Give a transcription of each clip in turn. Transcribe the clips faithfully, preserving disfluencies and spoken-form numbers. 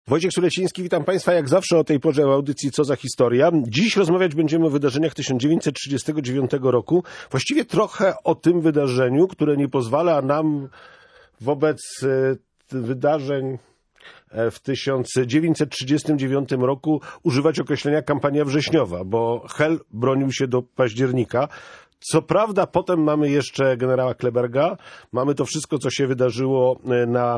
Wojciech Suleciński, witam Państwa jak zawsze o tej porze w audycji Co za historia. Dziś rozmawiać będziemy o wydarzeniach tysiąc dziewięćset trzydziestego dziewiątego roku. Właściwie trochę o tym wydarzeniu, które nie pozwala nam wobec wydarzeń w tysiąc dziewięćset trzydziestym dziewiątym roku używać określenia kampania wrześniowa, bo Hel bronił się do października. Co prawda potem mamy jeszcze generała Kleberga, mamy to wszystko, co się wydarzyło na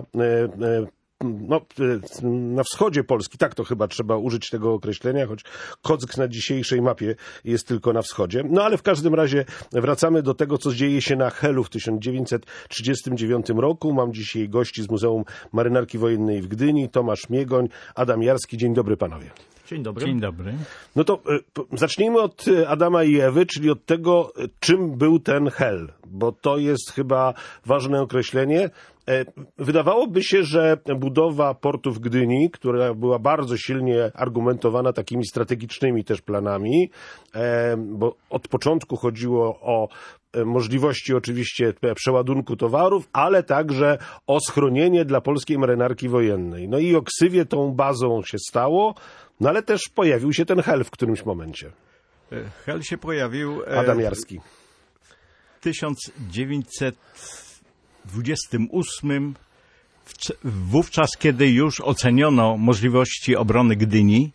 No, na wschodzie Polski, tak to chyba trzeba użyć tego określenia, choć Kock na dzisiejszej mapie jest tylko na wschodzie. No ale w każdym razie wracamy do tego, co dzieje się na Helu w tysiąc dziewięćset trzydziestym dziewiątym roku. Mam dzisiaj gości z Muzeum Marynarki Wojennej w Gdyni, Tomasz Miegoń, Adam Jarski. Dzień dobry panowie. Dzień dobry. Dzień dobry. No to y, zacznijmy od Adama i Ewy, czyli od tego, czym był ten Hel, bo to jest chyba ważne określenie. Wydawałoby się, że budowa portu w Gdyni, która była bardzo silnie argumentowana takimi strategicznymi też planami, bo od początku chodziło o możliwości oczywiście przeładunku towarów, ale także o schronienie dla polskiej marynarki wojennej. No i o ksywie tą bazą się stało, no ale też pojawił się ten Hel w którymś momencie. Hel się pojawił... Adam Jarski. W tysiąc dziewięćset dwudziestym ósmym, wówczas kiedy już oceniono możliwości obrony Gdyni,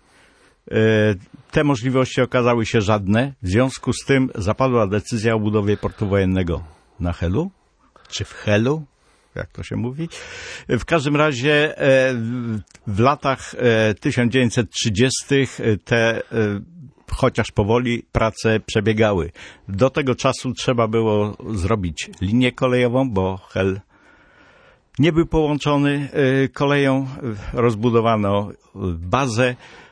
te możliwości okazały się żadne. W związku z tym zapadła decyzja o budowie portu wojennego na Helu, czy w Helu, jak to się mówi. W każdym razie w latach tysiąc dziewięćset trzydziestych te chociaż powoli prace przebiegały. Do tego czasu trzeba było zrobić linię kolejową, bo Hel nie był połączony koleją. Rozbudowano bazę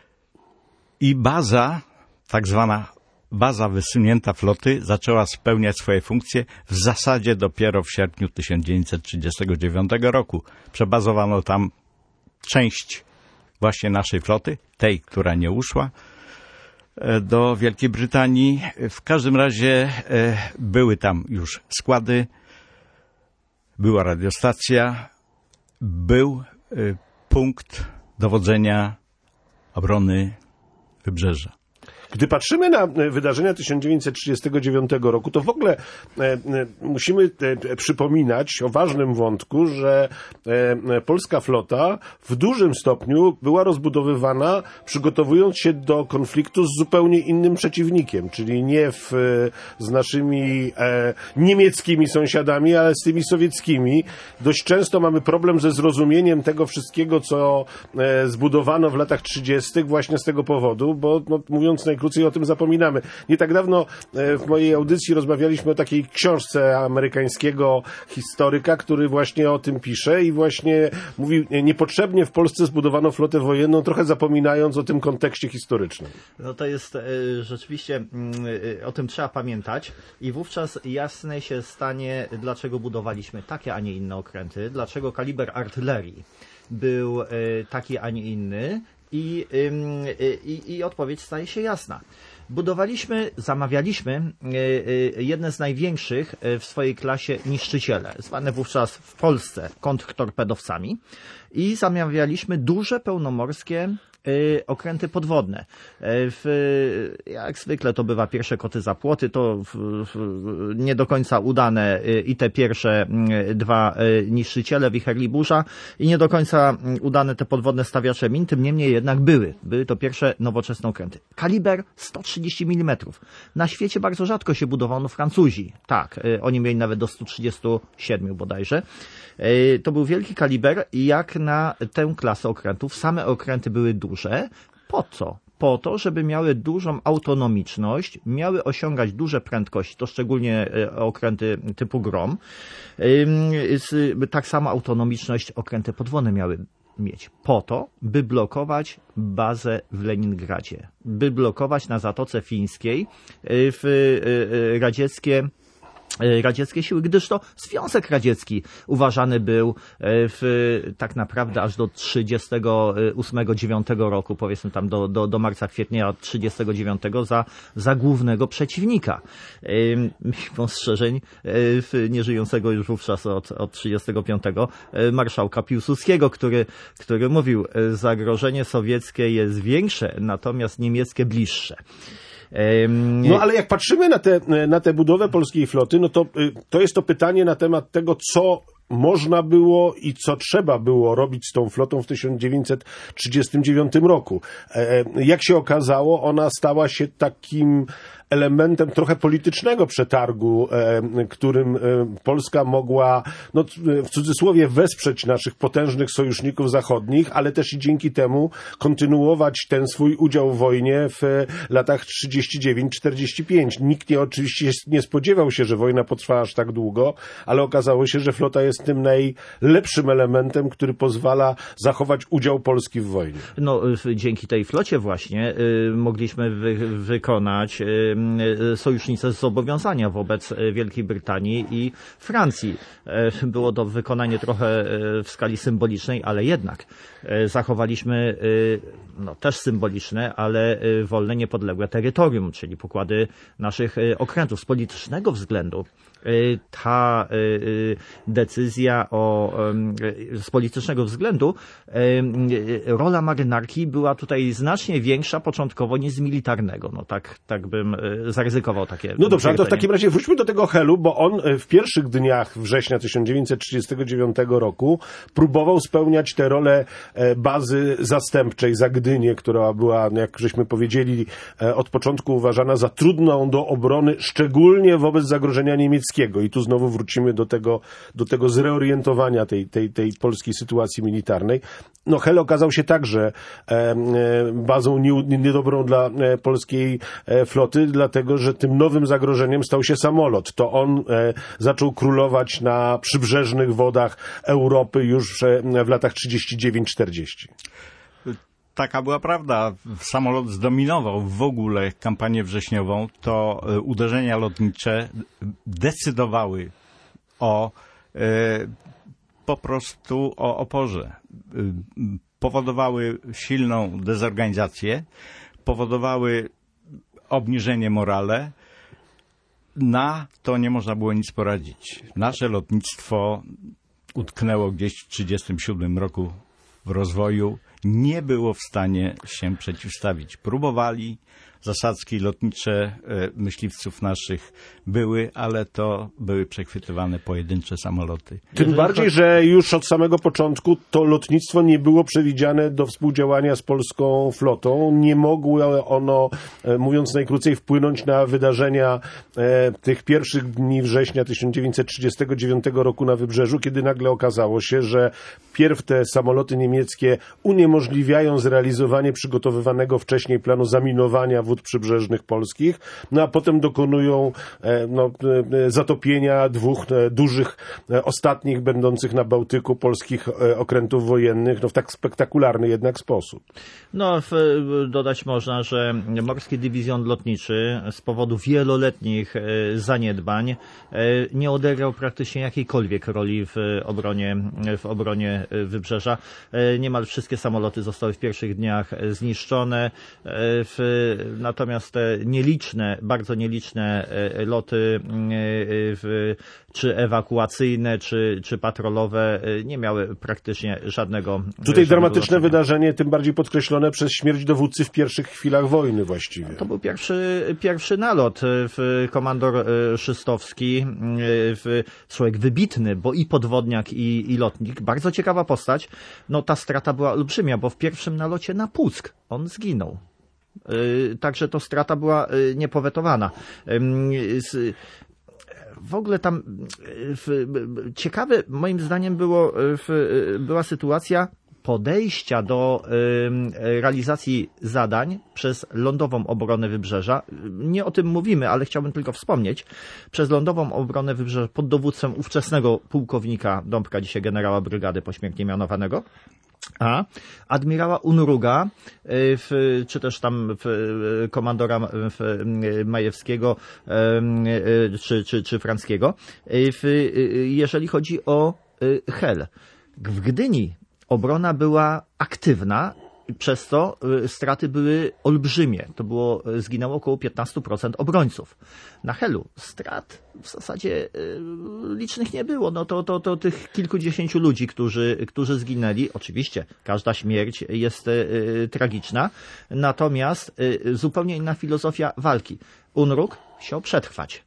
i baza, tak zwana baza wysunięta floty, zaczęła spełniać swoje funkcje w zasadzie dopiero w sierpniu tysiąc dziewięćset trzydziestego dziewiątego roku. Przebazowano tam część właśnie naszej floty, tej, która nie uszła do Wielkiej Brytanii. W każdym razie były tam już składy, była radiostacja, był punkt dowodzenia obrony Wybrzeża. Gdy patrzymy na wydarzenia tysiąc dziewięćset trzydziestego dziewiątego roku, to w ogóle e, musimy e, przypominać o ważnym wątku, że e, polska flota w dużym stopniu była rozbudowywana, przygotowując się do konfliktu z zupełnie innym przeciwnikiem, czyli nie w, z naszymi e, niemieckimi sąsiadami, ale z tymi sowieckimi. Dość często mamy problem ze zrozumieniem tego wszystkiego, co e, zbudowano w latach trzydziestych właśnie z tego powodu, bo no, mówiąc najkrócej, o tym zapominamy. Nie tak dawno w mojej audycji rozmawialiśmy o takiej książce amerykańskiego historyka, który właśnie o tym pisze i właśnie mówi, niepotrzebnie w Polsce zbudowano flotę wojenną, trochę zapominając o tym kontekście historycznym. No to jest y, rzeczywiście, y, o tym trzeba pamiętać i wówczas jasne się stanie, dlaczego budowaliśmy takie, a nie inne okręty, dlaczego kaliber artylerii był y, taki, a nie inny. I, i, I odpowiedź staje się jasna. Budowaliśmy, zamawialiśmy jedne z największych w swojej klasie niszczyciele, zwane wówczas w Polsce kontrtorpedowcami, i zamawialiśmy duże pełnomorskie okręty podwodne. W, jak zwykle to bywa pierwsze koty za płoty, to w, w, nie do końca udane i te pierwsze dwa niszczyciele Wicher i Burza i nie do końca udane te podwodne stawiacze min, tym niemniej jednak były. Były to pierwsze nowoczesne okręty. Kaliber sto trzydzieści milimetrów. Na świecie bardzo rzadko się budowano Francuzi. Tak, oni mieli nawet do stu trzydziestu siedmiu bodajże. To był wielki kaliber i jak na tę klasę okrętów, same okręty były duże. Po co? Po to, żeby miały dużą autonomiczność, miały osiągać duże prędkości, to szczególnie okręty typu Grom. Tak samo autonomiczność okręty podwodne miały mieć. Po to, by blokować bazę w Leningradzie, by blokować na Zatoce Fińskiej w radzieckie radzieckie siły, gdyż to Związek Radziecki uważany był w, tak naprawdę aż do trzydziestego ósmego dziewiątego roku, powiedzmy tam do, do, do marca, kwietnia trzydziestego dziewiątego za, za głównego przeciwnika. Mimo ostrzeżeń nieżyjącego już wówczas od, od trzydziestego piątego marszałka Piłsudskiego, który, który mówił, zagrożenie sowieckie jest większe, natomiast niemieckie bliższe. No ale jak patrzymy na tę na tę budowę polskiej floty, no to to jest to pytanie na temat tego, co można było i co trzeba było robić z tą flotą w tysiąc dziewięćset trzydziestym dziewiątym roku. Jak się okazało, ona stała się takim elementem trochę politycznego przetargu, którym Polska mogła, no, w cudzysłowie, wesprzeć naszych potężnych sojuszników zachodnich, ale też i dzięki temu kontynuować ten swój udział w wojnie w latach trzydziestym dziewiątym czterdziestym piątym. Nikt nie, oczywiście nie spodziewał się, że wojna potrwa aż tak długo, ale okazało się, że flota jest tym najlepszym elementem, który pozwala zachować udział Polski w wojnie. No, dzięki tej flocie właśnie y, mogliśmy wy, wykonać y, sojusznicze zobowiązania wobec Wielkiej Brytanii i Francji. Było to wykonanie trochę w skali symbolicznej, ale jednak zachowaliśmy no, też symboliczne, ale wolne, niepodległe terytorium, czyli pokłady naszych okrętów. Z politycznego względu ta decyzja o, z politycznego względu rola marynarki była tutaj znacznie większa początkowo niż z militarnego. No tak, tak bym zaryzykował takie. No dobrze, ale to w takim razie wróćmy do tego Helu, bo on w pierwszych dniach września tysiąc dziewięćset trzydziestego dziewiątego roku próbował spełniać tę rolę bazy zastępczej za Gdynię, która była, jak żeśmy powiedzieli, od początku uważana za trudną do obrony, szczególnie wobec zagrożenia niemieckiego. I tu znowu wrócimy do tego, do tego zreorientowania tej, tej, tej polskiej sytuacji militarnej. No Hel okazał się także e, bazą nie, niedobrą dla e, polskiej e, floty, dlatego że tym nowym zagrożeniem stał się samolot. To on e, zaczął królować na przybrzeżnych wodach Europy już e, w latach trzydziestym dziewiątym czterdziestym. Taka była prawda. Samolot zdominował w ogóle kampanię wrześniową. To uderzenia lotnicze decydowały o e, po prostu o oporze. Powodowały silną dezorganizację, powodowały obniżenie morale. Na to nie można było nic poradzić. Nasze lotnictwo utknęło gdzieś w trzydziestym siódmym roku w rozwoju. Nie było w stanie się przeciwstawić. Próbowali, zasadzki lotnicze myśliwców naszych były, ale to były przechwytywane pojedyncze samoloty. Tym bardziej, że już od samego początku to lotnictwo nie było przewidziane do współdziałania z polską flotą. Nie mogło ono, mówiąc najkrócej, wpłynąć na wydarzenia e, tych pierwszych dni września tysiąc dziewięćset trzydziestego dziewiątego roku na Wybrzeżu, kiedy nagle okazało się, że pierw te samoloty niemieckie uniemożliwiają zrealizowanie przygotowywanego wcześniej planu zaminowania wód przybrzeżnych polskich, no a potem dokonują e, no, e, zatopienia dwóch e, dużych, e, ostatnich będących na Bałtyku polskich e, okrętów wojennych, no w tak spektakularny jednak sposób. No, w, dodać można, że Morski Dywizjon Lotniczy z powodu wieloletnich e, zaniedbań e, nie odegrał praktycznie jakiejkolwiek roli w obronie, w obronie Wybrzeża. E, niemal wszystkie samoloty zostały w pierwszych dniach zniszczone, e, w, natomiast te nieliczne, bardzo nieliczne loty w, czy ewakuacyjne, czy, czy patrolowe nie miały praktycznie żadnego... Tutaj dramatyczne wydarzenie, tym bardziej podkreślone przez śmierć dowódcy w pierwszych chwilach wojny właściwie. To był pierwszy, pierwszy nalot. W komandor Szystowski, w, człowiek wybitny, bo i podwodniak, i, i lotnik. Bardzo ciekawa postać. No ta strata była olbrzymia, bo w pierwszym nalocie na Puck on zginął. Także to strata była niepowetowana. W ogóle tam w, ciekawe moim zdaniem było, w, była sytuacja podejścia do y, realizacji zadań przez lądową obronę Wybrzeża. Nie o tym mówimy, ale chciałbym tylko wspomnieć. Przez lądową obronę Wybrzeża pod dowództwem ówczesnego pułkownika Dąbka, dzisiaj generała brygady pośmiertnie mianowanego, A admirała Unruga, w, czy też tam w, komandora w, Majewskiego, czy, czy, czy Franckiego, w, jeżeli chodzi o Hel. W Gdyni obrona była aktywna, przez to straty były olbrzymie. To było, zginęło około piętnaście procent obrońców. Na Helu strat w zasadzie licznych nie było. No to, to, to tych kilkudziesięciu ludzi, którzy, którzy zginęli. Oczywiście każda śmierć jest tragiczna. Natomiast zupełnie inna filozofia walki. Unruk chciał przetrwać.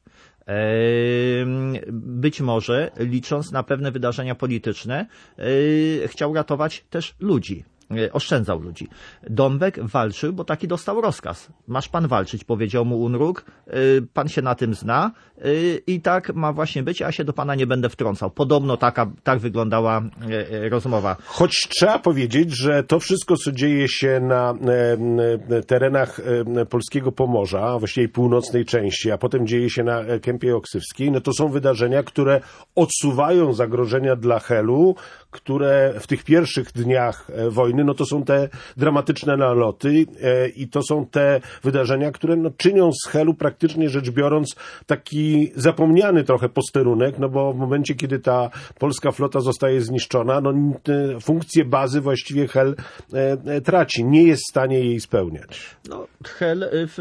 Być może, licząc na pewne wydarzenia polityczne, chciał ratować też ludzi. Oszczędzał ludzi. Dąbek walczył, bo taki dostał rozkaz. Masz pan walczyć, powiedział mu Unruk. Pan się na tym zna i tak ma właśnie być, a ja się do pana nie będę wtrącał. Podobno taka, tak wyglądała rozmowa. Choć trzeba powiedzieć, że to wszystko, co dzieje się na terenach polskiego Pomorza, a właściwie północnej części, a potem dzieje się na Kępie Oksywskiej, no to są wydarzenia, które odsuwają zagrożenia dla Helu, które w tych pierwszych dniach wojny, no to są te dramatyczne naloty i to są te wydarzenia, które no, czynią z Helu praktycznie rzecz biorąc taki zapomniany trochę posterunek, no bo w momencie, kiedy ta polska flota zostaje zniszczona, no funkcję bazy właściwie Hel e, traci, nie jest w stanie jej spełniać. No, Hel, w,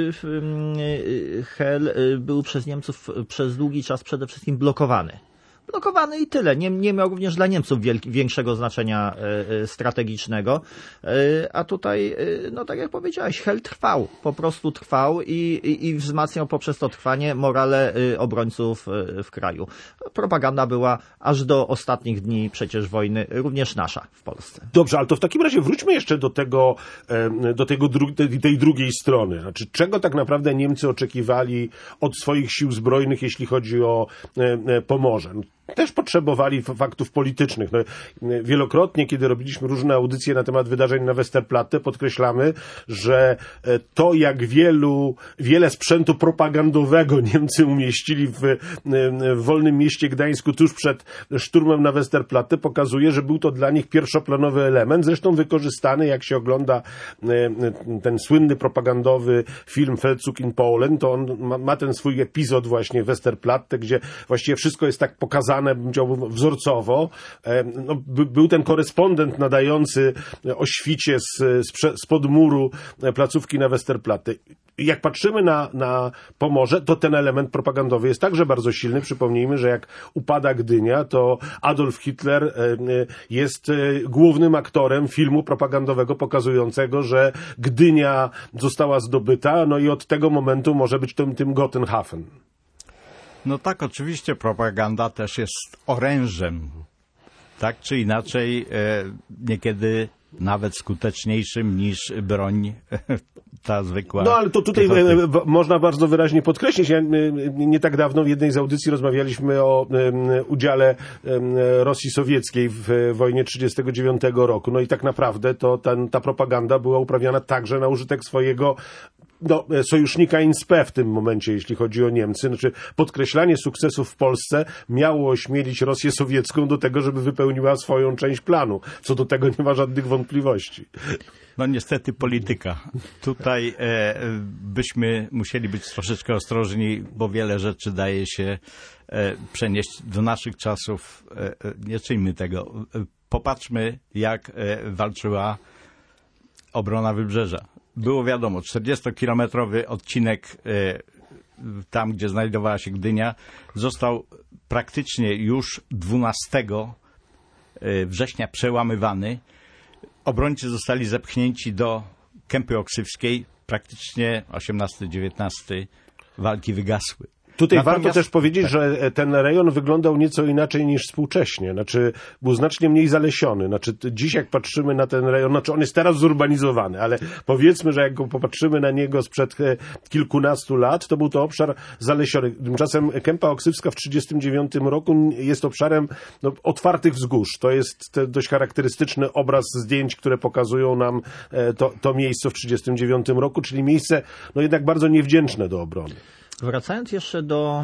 w, Hel był przez Niemców przez długi czas przede wszystkim blokowany. Blokowany i tyle. Nie, nie miał również dla Niemców wielki, większego znaczenia e, strategicznego. E, a tutaj, e, no tak jak powiedziałeś, Hel trwał. Po prostu trwał i, i, i wzmacniał poprzez to trwanie morale e, obrońców e, w kraju. Propaganda była aż do ostatnich dni przecież wojny również nasza w Polsce. Dobrze, ale to w takim razie wróćmy jeszcze do tego, e, do tego dru- tej, tej drugiej strony. Znaczy, czego tak naprawdę Niemcy oczekiwali od swoich sił zbrojnych, jeśli chodzi o e, e, Pomorze? Też potrzebowali faktów politycznych. No, wielokrotnie, kiedy robiliśmy różne audycje na temat wydarzeń na Westerplatte, podkreślamy, że to, jak wielu, wiele sprzętu propagandowego Niemcy umieścili w, w wolnym mieście Gdańsku tuż przed szturmem na Westerplatte, pokazuje, że był to dla nich pierwszoplanowy element, zresztą wykorzystany, jak się ogląda ten słynny propagandowy film Feldzug in Polen, to on ma, ma ten swój epizod właśnie Westerplatte, gdzie właściwie wszystko jest tak pokazane, bym powiedział, wzorcowo. No, by, był ten korespondent nadający o świcie z, z pod muru placówki na Westerplatte. Jak patrzymy na, na Pomorze, to ten element propagandowy jest także bardzo silny. Przypomnijmy, że jak upada Gdynia, to Adolf Hitler jest głównym aktorem filmu propagandowego pokazującego, że Gdynia została zdobyta, no i od tego momentu może być tym, tym Gotenhafen. No tak, oczywiście propaganda też jest orężem, tak czy inaczej, e, niekiedy nawet skuteczniejszym niż broń ta zwykła. No ale to tutaj e, można bardzo wyraźnie podkreślić. Ja, e, nie tak dawno w jednej z audycji rozmawialiśmy o e, udziale e, Rosji Sowieckiej w wojnie trzydziestego dziewiątego roku. No i tak naprawdę to ten, ta propaganda była uprawiana także na użytek swojego no, sojusznika in spe w tym momencie, jeśli chodzi o Niemcy. Znaczy, podkreślanie sukcesów w Polsce miało ośmielić Rosję sowiecką do tego, żeby wypełniła swoją część planu. Co do tego nie ma żadnych wątpliwości. No niestety polityka. Tutaj e, byśmy musieli być troszeczkę ostrożni, bo wiele rzeczy daje się e, przenieść do naszych czasów. E, nie czyńmy tego. E, popatrzmy, jak e, walczyła obrona Wybrzeża. Było wiadomo, czterdziestokilometrowy odcinek e, tam, gdzie znajdowała się Gdynia, został praktycznie już dwunastego września przełamywany. Obrońcy zostali zepchnięci do Kępy Oksywskiej. Praktycznie osiemnasty dziewiętnasty walki wygasły. Tutaj Natomiast warto też powiedzieć, tak. że ten rejon wyglądał nieco inaczej niż współcześnie. Znaczy, był znacznie mniej zalesiony. Znaczy, dziś jak patrzymy na ten rejon, znaczy on jest teraz zurbanizowany, ale powiedzmy, że jak go popatrzymy na niego sprzed kilkunastu lat, to był to obszar zalesiony. Tymczasem Kępa Oksywska w trzydziestym dziewiątym roku jest obszarem no, otwartych wzgórz. To jest dość charakterystyczny obraz zdjęć, które pokazują nam to, to miejsce w trzydziestym dziewiątym roku, czyli miejsce no jednak bardzo niewdzięczne do obrony. Wracając jeszcze do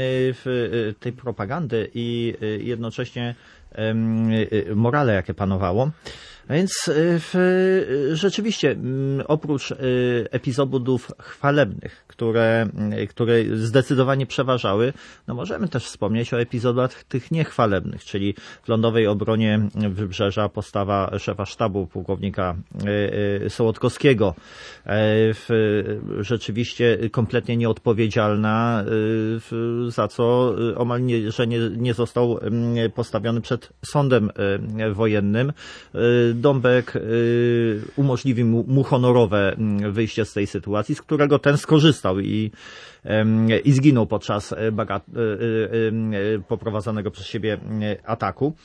y, tej propagandy i y, jednocześnie y, morale, jakie panowało, A więc w, rzeczywiście oprócz epizodów chwalebnych, które, które zdecydowanie przeważały, no możemy też wspomnieć o epizodach tych niechwalebnych, czyli w lądowej obronie Wybrzeża postawa szefa sztabu pułkownika Sołodkowskiego, rzeczywiście kompletnie nieodpowiedzialna, za co omal nie, że nie, nie został postawiony przed sądem wojennym. Dąbek umożliwił mu honorowe wyjście z tej sytuacji, z którego ten skorzystał i, i zginął podczas bagat- poprowadzonego przez siebie ataku.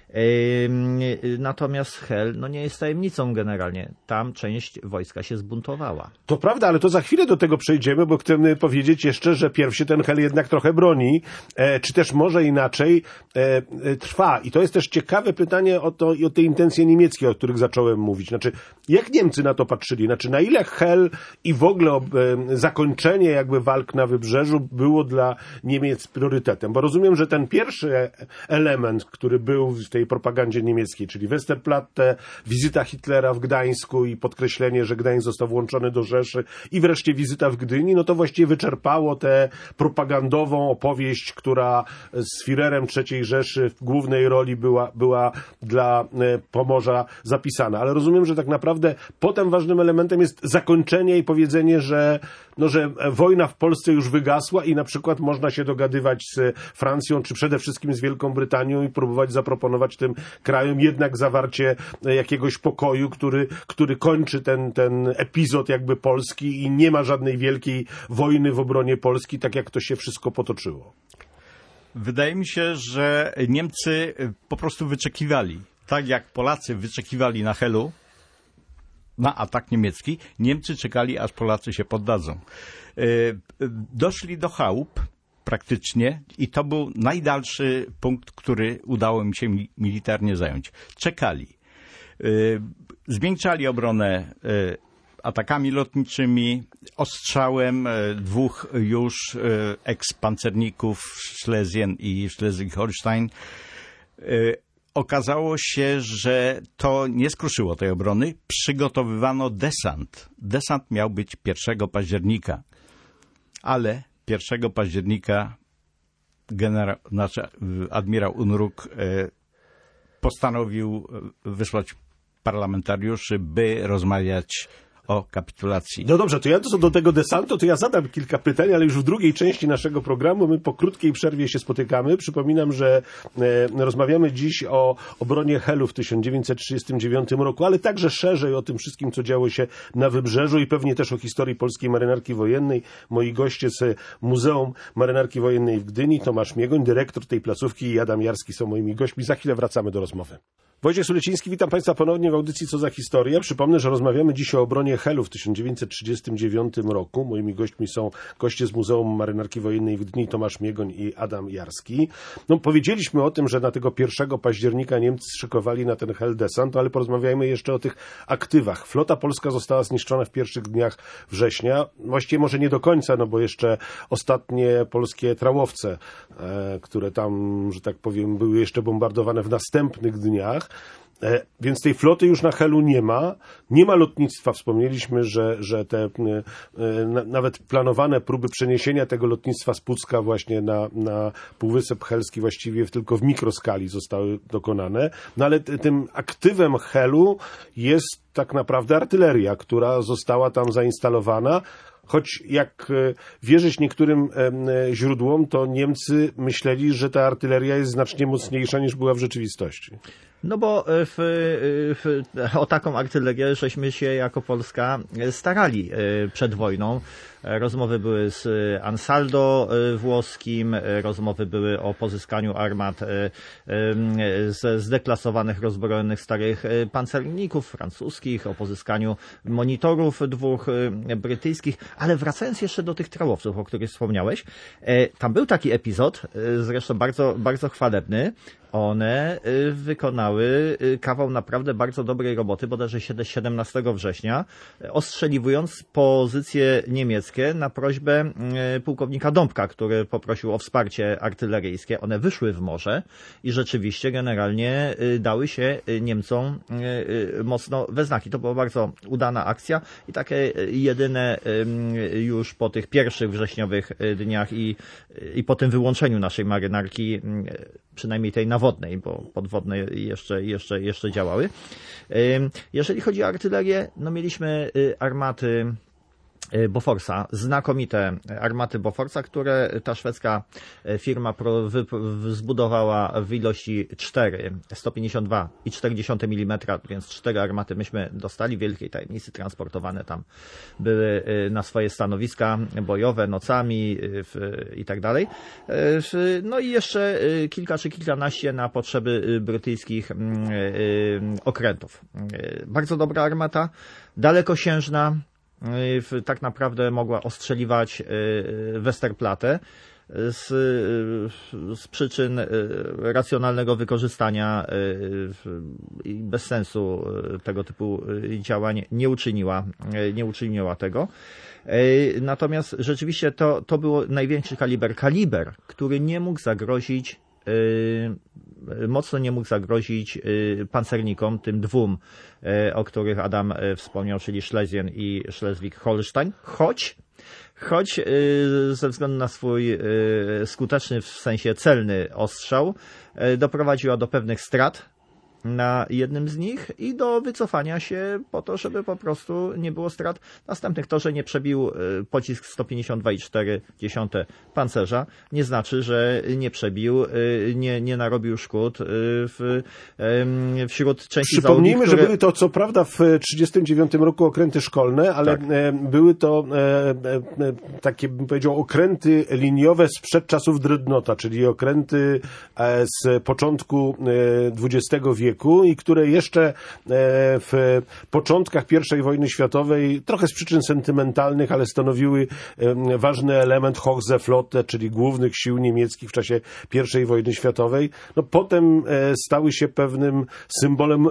Natomiast Hel no nie jest tajemnicą generalnie. Tam część wojska się zbuntowała. To prawda, ale to za chwilę do tego przejdziemy, bo chcemy powiedzieć jeszcze, że pierw się ten Hel jednak trochę broni, e, czy też może inaczej e, e, trwa. I to jest też ciekawe pytanie o, to, o te intencje niemieckie, o których zacząłem mówić. Znaczy, jak Niemcy na to patrzyli? Znaczy, na ile Hel i w ogóle e, zakończenie jakby walk na Wybrzeżu było dla Niemiec priorytetem? Bo rozumiem, że ten pierwszy element, który był w tej propagandzie niemieckiej, czyli Westerplatte, wizyta Hitlera w Gdańsku i podkreślenie, że Gdańsk został włączony do Rzeszy i wreszcie wizyta w Gdyni, no to właściwie wyczerpało tę propagandową opowieść, która z Führerem trzeciej Rzeszy w głównej roli była, była dla Pomorza zapisana. Ale rozumiem, że tak naprawdę potem ważnym elementem jest zakończenie i powiedzenie, że, no, że wojna w Polsce już wygasła i na przykład można się dogadywać z Francją, czy przede wszystkim z Wielką Brytanią i próbować zaproponować tym krajom jednak zawarcie jakiegoś pokoju, który, który kończy ten, ten epizod jakby Polski i nie ma żadnej wielkiej wojny w obronie Polski, tak jak to się wszystko potoczyło. Wydaje mi się, że Niemcy po prostu wyczekiwali. Tak jak Polacy wyczekiwali na Helu, na atak niemiecki, Niemcy czekali, aż Polacy się poddadzą. Doszli do chałup praktycznie i to był najdalszy punkt, który udało mi się militarnie zająć. Czekali. Zmiękczali obronę atakami lotniczymi, ostrzałem dwóch już ekspancerników Schlesien i Schleswig-Holstein. Okazało się, że to nie skruszyło tej obrony. Przygotowywano desant. Desant miał być pierwszego października, ale pierwszego października generał, znaczy admirał Unruk postanowił wysłać parlamentariuszy, by rozmawiać o kapitulacji. No dobrze, to ja do, do tego desantu, to ja zadam kilka pytań, ale już w drugiej części naszego programu my po krótkiej przerwie się spotykamy. Przypominam, że e, rozmawiamy dziś o obronie Helu w tysiąc dziewięćset trzydziestym dziewiątym roku, ale także szerzej o tym wszystkim, co działo się na Wybrzeżu i pewnie też o historii polskiej marynarki wojennej. Moi goście z Muzeum Marynarki Wojennej w Gdyni, Tomasz Miegoń, dyrektor tej placówki, i Adam Jarski są moimi gośćmi. Za chwilę wracamy do rozmowy. Wojciech Suleciński, witam Państwa ponownie w audycji Co za historia. Przypomnę, że rozmawiamy dziś o obronie Helu w tysiąc dziewięćset trzydziestym dziewiątym roku. Moimi gośćmi są goście z Muzeum Marynarki Wojennej w Gdyni, Tomasz Miegoń i Adam Jarski. No, powiedzieliśmy o tym, że na tego pierwszego października Niemcy szykowali na ten Hel desant, ale porozmawiajmy jeszcze o tych aktywach. Flota polska została zniszczona w pierwszych dniach września. Właściwie może nie do końca, no bo jeszcze ostatnie polskie trałowce, e, które tam, że tak powiem, były jeszcze bombardowane w następnych dniach. E, więc tej floty już na Helu nie ma. Nie ma lotnictwa. Wspomnieliśmy, że, że te e, na, nawet planowane próby przeniesienia tego lotnictwa z Pucka właśnie na, na Półwysep Helski właściwie tylko w mikroskali zostały dokonane. No ale t, tym aktywem Helu jest tak naprawdę artyleria, która została tam zainstalowana. Choć jak wierzyć niektórym źródłom, to Niemcy myśleli, że ta artyleria jest znacznie mocniejsza niż była w rzeczywistości. No bo w, w, o taką artylerię żeśmy się jako Polska starali przed wojną. Rozmowy były z Ansaldo włoskim, rozmowy były o pozyskaniu armat ze zdeklasowanych, rozbrojonych starych pancerników francuskich, o pozyskaniu monitorów dwóch brytyjskich, ale wracając jeszcze do tych trałowców, o których wspomniałeś, tam był taki epizod, zresztą bardzo, bardzo chwalebny, one wykonały kawał naprawdę bardzo dobrej roboty, bodajże siedemnastego września, ostrzeliwując pozycje niemieckie na prośbę pułkownika Dąbka, który poprosił o wsparcie artyleryjskie. One wyszły w morze i rzeczywiście generalnie dały się Niemcom mocno we znaki. To była bardzo udana akcja i takie jedyne już po tych pierwszych wrześniowych dniach i, i po tym wyłączeniu naszej marynarki, przynajmniej tej nawodnej, bo podwodne jeszcze, jeszcze, jeszcze działały. Jeżeli chodzi o artylerię, no mieliśmy armaty Boforsa, znakomite armaty Boforsa, które ta szwedzka firma pro, wy, zbudowała w ilości cztery, sto pięćdziesiąt dwa i czterdzieści milimetrów, więc cztery armaty myśmy dostali, wielkiej tajemnicy, transportowane tam były na swoje stanowiska bojowe nocami w, i tak dalej. No i jeszcze kilka czy kilkanaście na potrzeby brytyjskich okrętów. Bardzo dobra armata, dalekosiężna, tak naprawdę mogła ostrzeliwać Westerplatte z, z przyczyn racjonalnego wykorzystania i bez sensu tego typu działań nie uczyniła, nie uczyniła tego. Natomiast rzeczywiście to, to był największy kaliber, kaliber, który nie mógł zagrozić mocno nie mógł zagrozić pancernikom, tym dwóm, o których Adam wspomniał, czyli Schlesien i Schleswig-Holstein, choć, choć ze względu na swój skuteczny w sensie celny ostrzał doprowadziła do pewnych strat na jednym z nich i do wycofania się po to, żeby po prostu nie było strat następnych. To, że nie przebił pocisk sto pięćdziesiąt dwa i cztery dziesiąte pancerza, nie znaczy, że nie przebił, nie, nie narobił szkód w, wśród części załogi. Przypomnijmy, które... że były to co prawda w trzydziestym dziewiątym roku okręty szkolne, ale tak. były to takie, bym powiedział, okręty liniowe sprzed czasów Dreadnoughta, czyli okręty z początku dwudziestego wieku, i które jeszcze w początkach pierwszej wojny światowej, trochę z przyczyn sentymentalnych, ale stanowiły ważny element Hochseeflotte, czyli głównych sił niemieckich w czasie pierwszej wojny światowej. No, potem stały się pewnym symbolem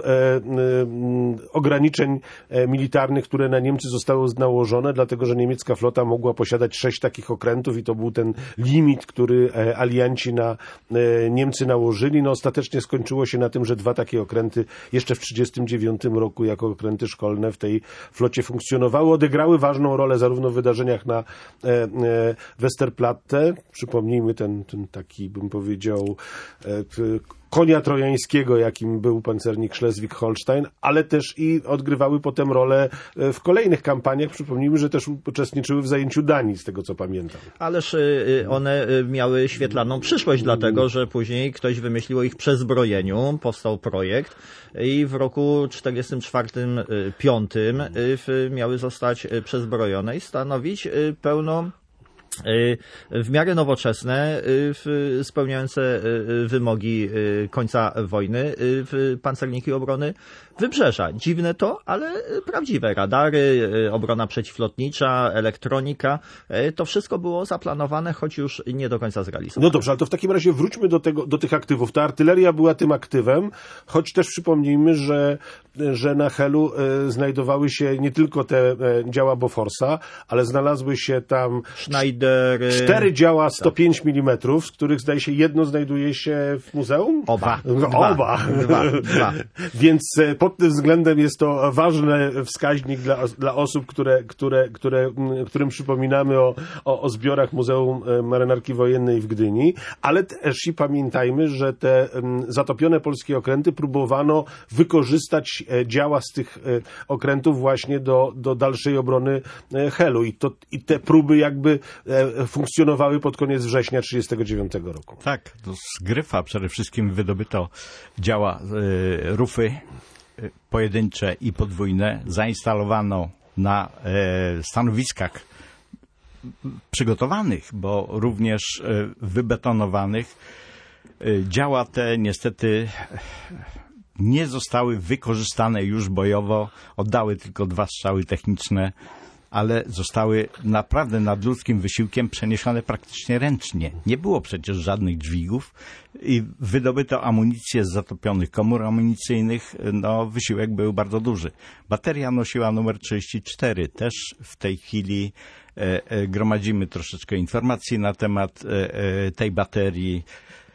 ograniczeń militarnych, które na Niemcy zostały nałożone, dlatego że niemiecka flota mogła posiadać sześć takich okrętów i to był ten limit, który alianci na Niemcy nałożyli. No, ostatecznie skończyło się na tym, że dwa takie okręty jeszcze w trzydziestym dziewiątym roku jako okręty szkolne w tej flocie funkcjonowały. Odegrały ważną rolę zarówno w wydarzeniach na e, e, Westerplatte, przypomnijmy ten, ten taki, bym powiedział, e, konia trojańskiego, jakim był pancernik Schleswig-Holstein, ale też i odgrywały potem rolę w kolejnych kampaniach. Przypomnijmy, że też uczestniczyły w zajęciu Danii, z tego co pamiętam. Ależ one miały świetlaną przyszłość, dlatego że później ktoś wymyślił o ich przezbrojeniu, powstał projekt i w roku czterdziestym czwartym piątym miały zostać przezbrojone i stanowić pełną w miarę nowoczesne, spełniające wymogi końca wojny pancerniki obrony Wybrzeża. Dziwne to, ale prawdziwe. Radary, obrona przeciwlotnicza, elektronika, to wszystko było zaplanowane, choć już nie do końca zrealizowane. No dobrze, ale to w takim razie wróćmy do tego, do tych aktywów. Ta artyleria była tym aktywem, choć też przypomnijmy, że, że na Helu e, znajdowały się nie tylko te e, działa Boforsa, ale znalazły się tam Schneidery. cztery działa sto pięć milimetrów, z których zdaje się jedno znajduje się w muzeum? Oba. Dwa. Oba. Dwa. Dwa. Więc e, pod tym względem jest to ważny wskaźnik dla, dla osób, które, które, które, którym przypominamy o, o, o zbiorach Muzeum Marynarki Wojennej w Gdyni, ale też i pamiętajmy, że te zatopione polskie okręty próbowano wykorzystać działa z tych okrętów właśnie do, do dalszej obrony Helu i, to, i te próby jakby funkcjonowały pod koniec września tysiąc dziewięćset trzydziestego dziewiątego roku. Tak, to z Gryfa przede wszystkim wydobyto działa y, rufy y, pojedyncze i podwójne, zainstalowano na y, stanowiskach przygotowanych, bo również y, wybetonowanych. Y, działa te niestety nie zostały wykorzystane już bojowo, oddały tylko dwa strzały techniczne ale zostały naprawdę nadludzkim wysiłkiem przeniesione praktycznie ręcznie. Nie było przecież żadnych dźwigów i wydobyto amunicję z zatopionych komór amunicyjnych. No, wysiłek był bardzo duży. Bateria nosiła numer trzydzieści cztery. Też w tej chwili e, e, gromadzimy troszeczkę informacji na temat e, e, tej baterii.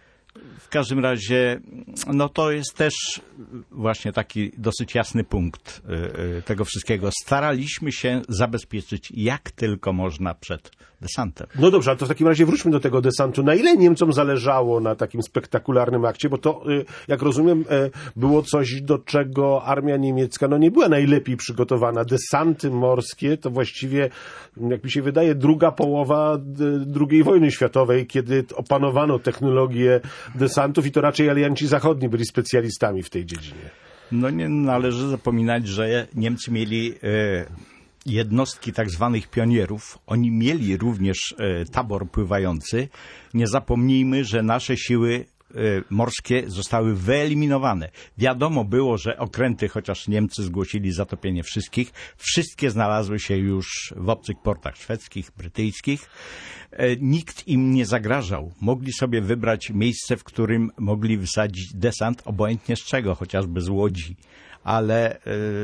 W każdym razie, no to jest też właśnie taki dosyć jasny punkt y, y, tego wszystkiego. Staraliśmy się zabezpieczyć jak tylko można przed desantem. No dobrze, ale to w takim razie wróćmy do tego desantu. Na ile Niemcom zależało na takim spektakularnym akcie? Bo to, y, jak rozumiem, y, było coś, do czego armia niemiecka no nie była najlepiej przygotowana. Desanty morskie to właściwie, jak mi się wydaje, druga połowa drugiej wojny światowej, kiedy opanowano technologię desantów i to raczej alianci zachodni byli specjalistami w tej dziedzinie. No nie należy zapominać, że Niemcy mieli e, jednostki tak zwanych pionierów. Oni mieli również e, tabor pływający. Nie zapomnijmy, że nasze siły morskie zostały wyeliminowane. Wiadomo było, że okręty, chociaż Niemcy zgłosili zatopienie wszystkich, wszystkie znalazły się już w obcych portach szwedzkich, brytyjskich. Nikt im nie zagrażał. Mogli sobie wybrać miejsce, w którym mogli wysadzić desant, obojętnie z czego, chociażby z łodzi. Ale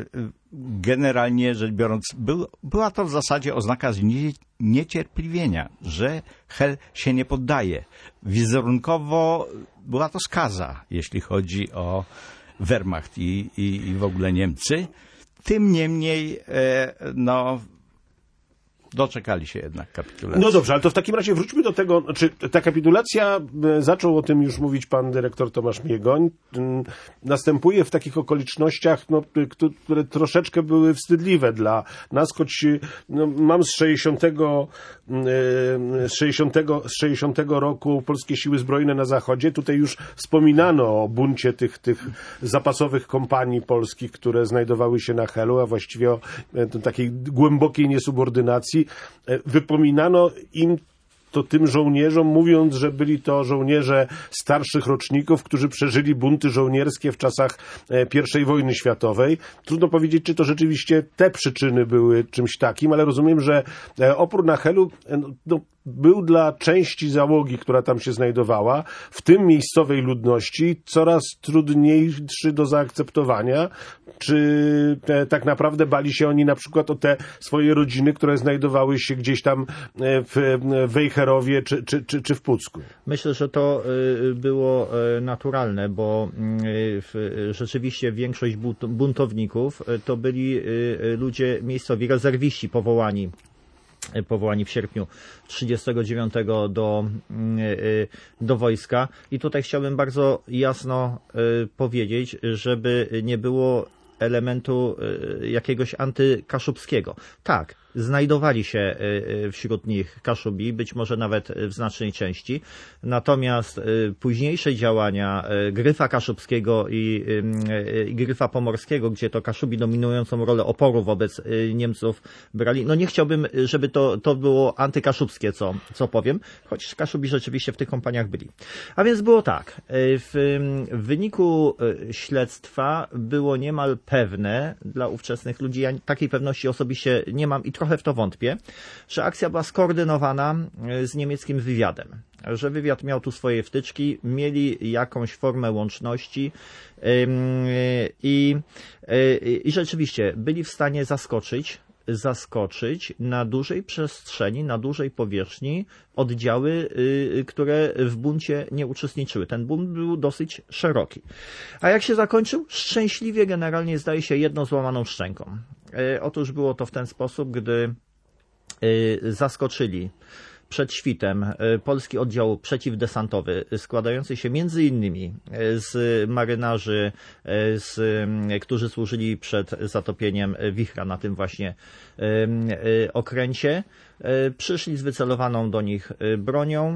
generalnie rzecz biorąc, był, była to w zasadzie oznaka zniecierpliwienia, że Hel się nie poddaje. Wizerunkowo była to skaza, jeśli chodzi o Wehrmacht i, i, i w ogóle Niemcy. Tym niemniej, e, no... doczekali się jednak kapitulacji. No dobrze, ale to w takim razie wróćmy do tego, czy ta kapitulacja, zaczął o tym już mówić pan dyrektor Tomasz Miegoń, następuje w takich okolicznościach, no, które troszeczkę były wstydliwe dla nas, choć no, mam z sześćdziesiątego, z sześćdziesiątego, z sześćdziesiątego roku polskie siły zbrojne na zachodzie. Tutaj już wspominano o buncie tych, tych zapasowych kompanii polskich, które znajdowały się na Helu, a właściwie o takiej głębokiej niesubordynacji. Wypominano im to tym żołnierzom, mówiąc, że byli to żołnierze starszych roczników, którzy przeżyli bunty żołnierskie w czasach pierwszej wojny światowej. Trudno powiedzieć, czy to rzeczywiście te przyczyny były czymś takim, ale rozumiem, że opór na Helu no, był dla części załogi, która tam się znajdowała, w tym miejscowej ludności, coraz trudniejszy do zaakceptowania. Czy te, tak naprawdę bali się oni na przykład o te swoje rodziny, które znajdowały się gdzieś tam w Wejherowie czy, czy, czy, czy w Pucku? Myślę, że to było naturalne, bo rzeczywiście większość buntowników to byli ludzie miejscowi, rezerwiści powołani. powołani w sierpniu trzydziestego dziewiątego do, do wojska. I tutaj chciałbym bardzo jasno powiedzieć, żeby nie było elementu jakiegoś antykaszubskiego. Tak, znajdowali się wśród nich Kaszubi, być może nawet w znacznej części. Natomiast późniejsze działania Gryfa Kaszubskiego i, i Gryfa Pomorskiego, gdzie to Kaszubi dominującą rolę oporu wobec Niemców brali, no nie chciałbym, żeby to, to było antykaszubskie, co, co powiem, choć Kaszubi rzeczywiście w tych kompaniach byli. A więc było tak, w, w wyniku śledztwa było niemal pewne dla ówczesnych ludzi, ja takiej pewności osobiście nie mam i trochę w to wątpię, że akcja była skoordynowana z niemieckim wywiadem, że wywiad miał tu swoje wtyczki, mieli jakąś formę łączności i, i, i rzeczywiście byli w stanie zaskoczyć, zaskoczyć na dużej przestrzeni, na dużej powierzchni oddziały, które w buncie nie uczestniczyły. Ten bunt był dosyć szeroki. A jak się zakończył? Szczęśliwie generalnie zdaje się jedną złamaną szczęką. Otóż było to w ten sposób, gdy zaskoczyli przed świtem polski oddział przeciwdesantowy, składający się między innymi z marynarzy, z, którzy służyli przed zatopieniem wichra na tym właśnie okręcie. Przyszli z wycelowaną do nich bronią,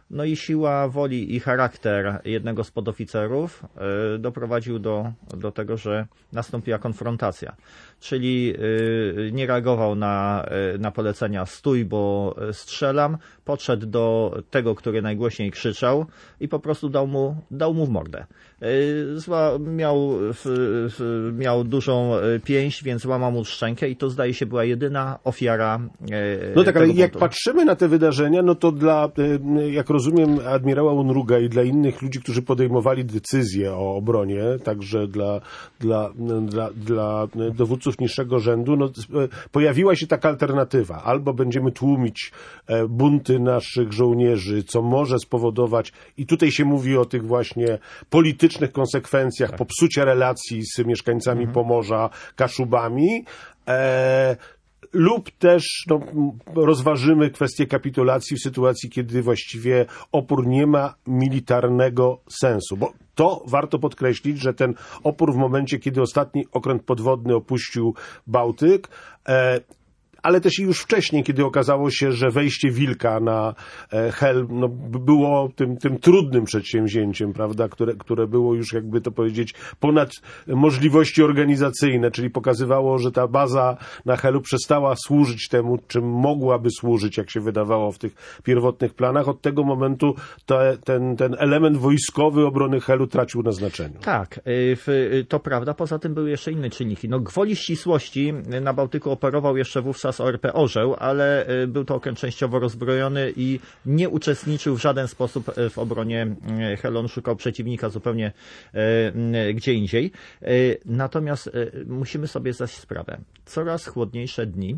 No i siła woli i charakter jednego z podoficerów y, doprowadził do, do tego, że nastąpiła konfrontacja. Czyli y, nie reagował na, y, na polecenia stój, bo strzelam, podszedł do tego, który najgłośniej krzyczał i po prostu dał mu, dał mu w mordę. Y, zła, miał, w, w, miał dużą pięść, więc łamał mu szczękę i to zdaje się była jedyna ofiara y, No tak, ale tego jak buntu. patrzymy na te wydarzenia, no to dla, y, jak rozumiem, admirała Unruga i dla innych ludzi, którzy podejmowali decyzje o obronie, także dla, dla, dla, dla dowódców niższego rzędu, no, pojawiła się taka alternatywa. Albo będziemy tłumić bunty naszych żołnierzy, co może spowodować, i tutaj się mówi o tych właśnie politycznych konsekwencjach, tak. popsucia relacji z mieszkańcami mhm. Pomorza, Kaszubami, e, lub też no, rozważymy kwestię kapitulacji w sytuacji, kiedy właściwie opór nie ma militarnego sensu. Bo to warto podkreślić, że ten opór w momencie, kiedy ostatni okręt podwodny opuścił Bałtyk, e, ale też i już wcześniej, kiedy okazało się, że wejście Wilka na Hel no, było tym, tym trudnym przedsięwzięciem, prawda, które, które było już, jakby to powiedzieć, ponad możliwości organizacyjne, czyli pokazywało, że ta baza na Helu przestała służyć temu, czym mogłaby służyć, jak się wydawało w tych pierwotnych planach. Od tego momentu te, ten, ten element wojskowy obrony Helu tracił na znaczeniu. Tak, to prawda. Poza tym były jeszcze inne czynniki. No, gwoli ścisłości na Bałtyku operował jeszcze wówczas O R P Orzeł, ale był to okręt częściowo rozbrojony i nie uczestniczył w żaden sposób w obronie Helu. On szukał przeciwnika zupełnie gdzie indziej. Natomiast musimy sobie zdać sprawę. Coraz chłodniejsze dni,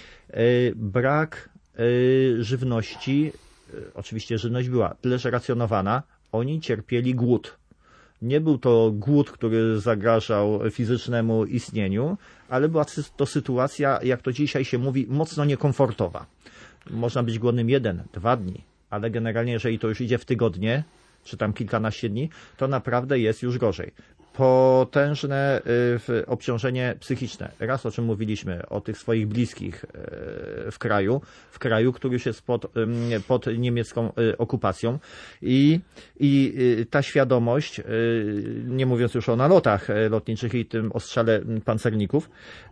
brak żywności, oczywiście żywność była tyle, że racjonowana, oni cierpieli głód. Nie był to głód, który zagrażał fizycznemu istnieniu, ale była to sytuacja, jak to dzisiaj się mówi, mocno niekomfortowa. Można być głodnym jeden, dwa dni, ale generalnie jeżeli to już idzie w tygodnie, czy tam kilkanaście dni, to naprawdę jest już gorzej. Potężne obciążenie psychiczne. Raz, o czym mówiliśmy, o tych swoich bliskich w kraju, w kraju, który już jest pod, pod niemiecką okupacją i, i ta świadomość, nie mówiąc już o nalotach lotniczych i tym ostrzale pancerników,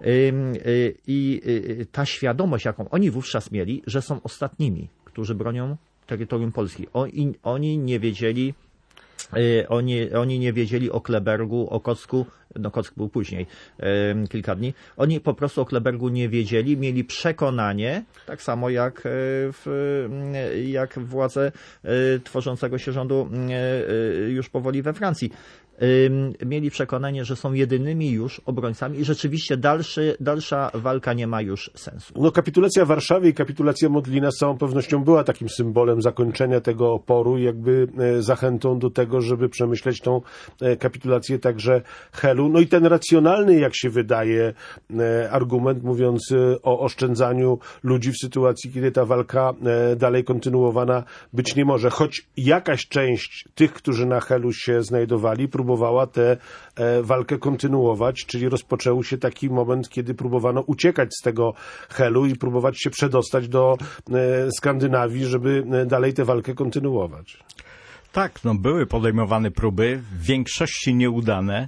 i ta świadomość, jaką oni wówczas mieli, że są ostatnimi, którzy bronią terytorium Polski. Oni, oni nie wiedzieli, Oni, oni nie wiedzieli o Klebergu, o Kocku, no Kock był później, e, kilka dni. Oni po prostu o Klebergu nie wiedzieli, mieli przekonanie, tak samo jak, w, jak władze e, tworzącego się rządu e, już powoli we Francji. E, mieli przekonanie, że są jedynymi już obrońcami i rzeczywiście dalszy, dalsza walka nie ma już sensu. No kapitulacja Warszawy i kapitulacja Modlina z całą pewnością była takim symbolem zakończenia tego oporu, jakby zachętą do tego, żeby przemyśleć tą kapitulację także Helu. No i ten racjonalny, jak się wydaje, argument mówiąc o oszczędzaniu ludzi w sytuacji, kiedy ta walka dalej kontynuowana być nie może. Choć jakaś część tych, którzy na Helu się znajdowali, próbowała tę walkę kontynuować, czyli rozpoczął się taki moment, kiedy próbowano uciekać z tego Helu i próbować się przedostać do Skandynawii, żeby dalej tę walkę kontynuować. Tak, no były podejmowane próby, w większości nieudane.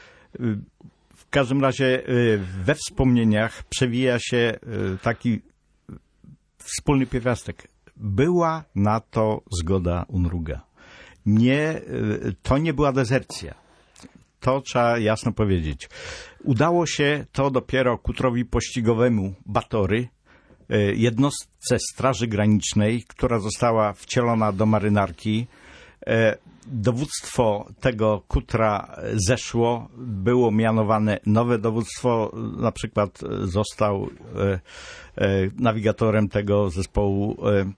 W każdym razie we wspomnieniach przewija się taki wspólny pierwiastek. Była na to zgoda Unruga. Nie, to nie była dezercja. To trzeba jasno powiedzieć. Udało się to dopiero kutrowi pościgowemu Batory, jednostce Straży Granicznej, która została wcielona do marynarki. Dowództwo tego kutra zeszło, było mianowane nowe dowództwo, na przykład został nawigatorem tego zespołu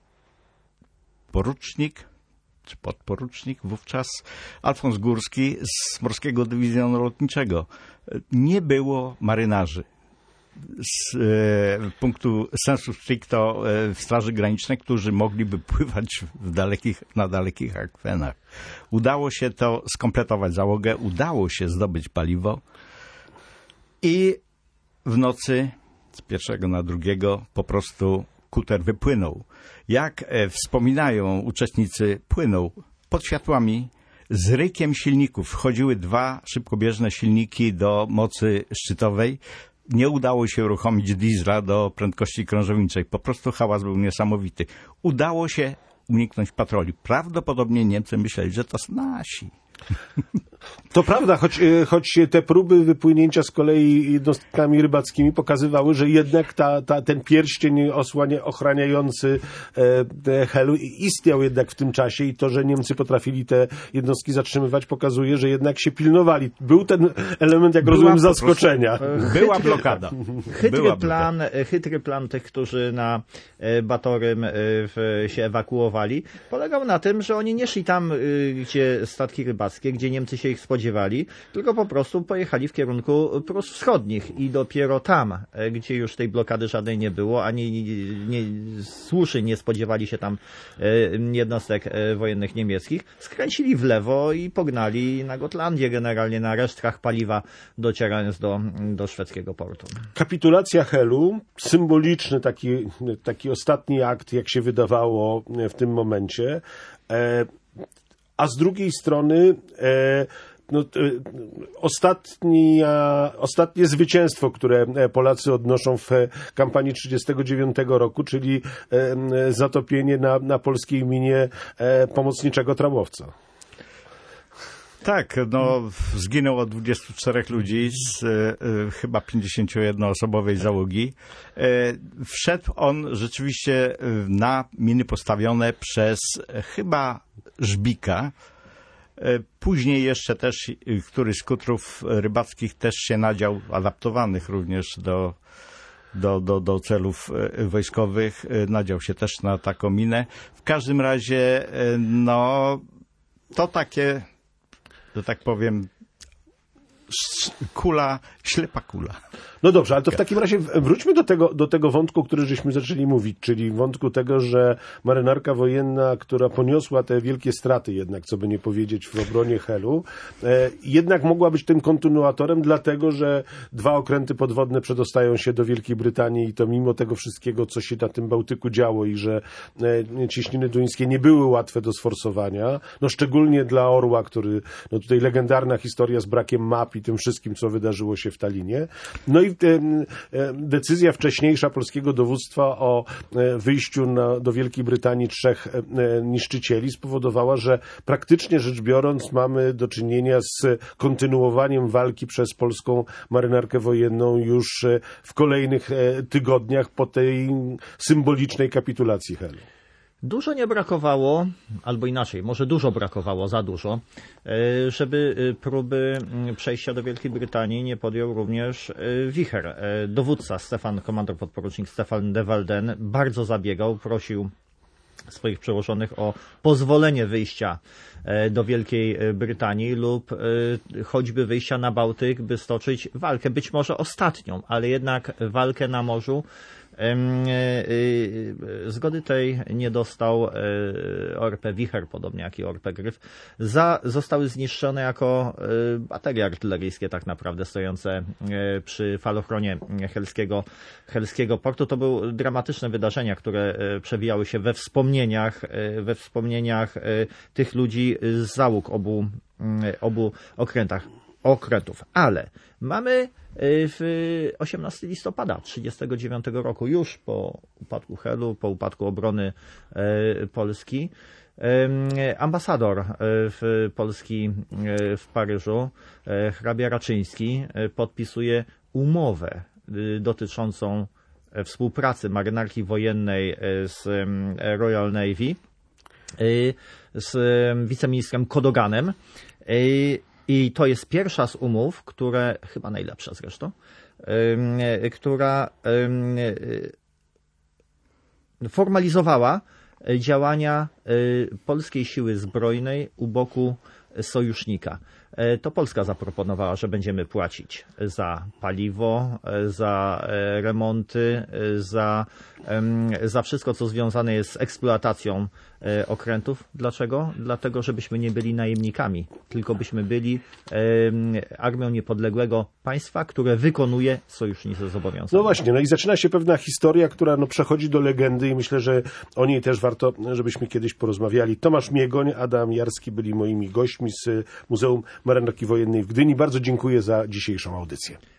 porucznik, czy podporucznik wówczas, Alfons Górski z Morskiego Dywizjonu Lotniczego. Nie było marynarzy. Z e, punktu sensu stricto e, w Straży Granicznej, którzy mogliby pływać w dalekich, na dalekich akwenach. Udało się to skompletować załogę, udało się zdobyć paliwo i w nocy z pierwszego na drugiego po prostu kuter wypłynął. Jak e, wspominają uczestnicy, płynął pod światłami z rykiem silników. Wchodziły dwa szybkobieżne silniki do mocy szczytowej. Nie udało się uruchomić diesla do prędkości krążowniczej. Po prostu hałas był niesamowity. Udało się uniknąć patroli. Prawdopodobnie Niemcy myśleli, że to są nasi. To prawda, choć, choć te próby wypłynięcia z kolei jednostkami rybackimi pokazywały, że jednak ta, ta, ten pierścień osłania, ochraniający e, Helu istniał jednak w tym czasie i to, że Niemcy potrafili te jednostki zatrzymywać, pokazuje, że jednak się pilnowali. Był ten element, jak Była rozumiem, po prostu- zaskoczenia. Była blokada. Chytry Była plan, chytry plan tych, którzy na e, Batorym e, w, się ewakuowali, polegał na tym, że oni nie szli tam, e, gdzie statki rybackie, gdzie Niemcy się ich spodziewali, tylko po prostu pojechali w kierunku prus wschodnich i dopiero tam, e, gdzie już tej blokady żadnej nie było, ani nie, słuszy nie spodziewali się tam e, jednostek e, wojennych niemieckich, skręcili w lewo i pognali na Gotlandię, generalnie na resztkach paliwa, docierając do, do szwedzkiego portu. Kapitulacja Helu, symboliczny taki, taki ostatni akt, jak się wydawało w tym momencie, e, a z drugiej strony e, no, e, ostatnia, ostatnie zwycięstwo, które Polacy odnoszą w kampanii trzydziestego dziewiątego roku, czyli e, zatopienie na, na polskiej minie e, pomocniczego tramowca. Tak, no zginęło dwudziestu czterech ludzi z e, chyba pięćdziesięciojednoosobowej załogi. E, wszedł on rzeczywiście na miny postawione przez e, chyba Żbika. E, później jeszcze też e, któryś z kutrów rybackich też się nadział, adaptowanych również do Do, do, do celów e, wojskowych, e, nadział się też na taką minę. W każdym razie, e, no, to takie, że tak powiem, sz- kula, ślepa kula. No dobrze, ale to w takim razie wróćmy do tego, do tego wątku, który żeśmy zaczęli mówić, czyli wątku tego, że marynarka wojenna, która poniosła te wielkie straty jednak, co by nie powiedzieć, w obronie Helu, e, jednak mogła być tym kontynuatorem, dlatego, że dwa okręty podwodne przedostają się do Wielkiej Brytanii i to mimo tego wszystkiego, co się na tym Bałtyku działo i że e, cieśniny duńskie nie były łatwe do sforsowania, no szczególnie dla Orła, który, no tutaj legendarna historia z brakiem map i tym wszystkim, co wydarzyło się w Tallinie. No i decyzja wcześniejsza polskiego dowództwa o wyjściu na, do Wielkiej Brytanii trzech niszczycieli spowodowała, że praktycznie rzecz biorąc mamy do czynienia z kontynuowaniem walki przez polską marynarkę wojenną już w kolejnych tygodniach po tej symbolicznej kapitulacji Helu. Dużo nie brakowało, albo inaczej, może dużo brakowało, za dużo, żeby próby przejścia do Wielkiej Brytanii nie podjął również wicher. Dowódca Stefan, komandor podporucznik Stefan de Walden bardzo zabiegał, prosił swoich przełożonych o pozwolenie wyjścia do Wielkiej Brytanii lub choćby wyjścia na Bałtyk, by stoczyć walkę, być może ostatnią, ale jednak walkę na morzu. Zgody tej nie dostał O R P Wicher, podobnie jak i O R P Gryf. Za, zostały zniszczone jako baterie artyleryjskie tak naprawdę stojące przy falochronie helskiego, helskiego portu. To były dramatyczne wydarzenia, które przewijały się we wspomnieniach, we wspomnieniach tych ludzi z załóg obu, obu okrętach. okrętów. Ale mamy w osiemnastego listopada trzydziestego dziewiątego roku, już po upadku Helu, po upadku obrony Polski, ambasador w Polski w Paryżu, hrabia Raczyński, podpisuje umowę dotyczącą współpracy marynarki wojennej z Royal Navy z wiceministrem Cadoganem. I to jest pierwsza z umów, które, chyba najlepsza zresztą, która formalizowała działania polskiej siły zbrojnej u boku sojusznika. e, to Polska zaproponowała, że będziemy płacić za paliwo, e, za e, remonty, e, za, em, za wszystko, co związane jest z eksploatacją e, okrętów. Dlaczego? Dlatego, żebyśmy nie byli najemnikami, tylko byśmy byli em, armią niepodległego państwa, które wykonuje sojusznicze zobowiązania. No właśnie, no i zaczyna się pewna historia, która no, przechodzi do legendy i myślę, że o niej też warto, żebyśmy kiedyś porozmawiali. Tomasz Miegoń, Adam Jarski byli moimi gośćmi z Muzeum Marynarki Wojennej w Gdyni. Bardzo dziękuję za dzisiejszą audycję.